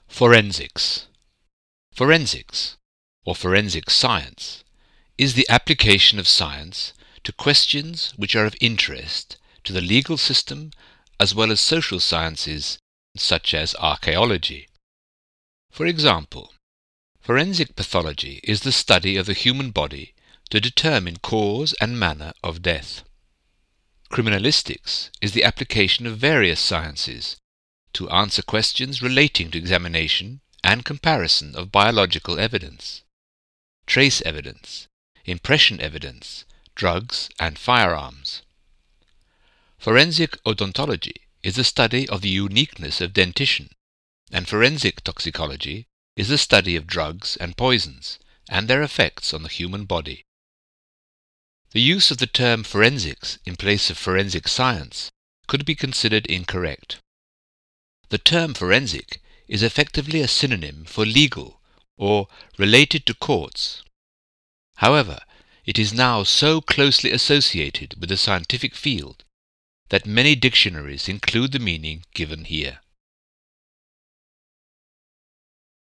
Forensics. Forensics, or forensic science, is the application of science to questions which are of interest to the legal system as well as social sciences such as archaeology. For example, forensic pathology is the study of the human body to determine cause and manner of death. Criminalistics is the application of various sciences to answer questions relating to examination and comparison of biological evidence, trace evidence, impression evidence, drugs and firearms. Forensic odontology is the study of the uniqueness of dentition, and forensic toxicology is the study of drugs and poisons and their effects on the human body. The use of the term forensics in place of forensic science could be considered incorrect. The term forensic is effectively a synonym for legal or related to courts. However, it is now so closely associated with the scientific field that many dictionaries include the meaning given here.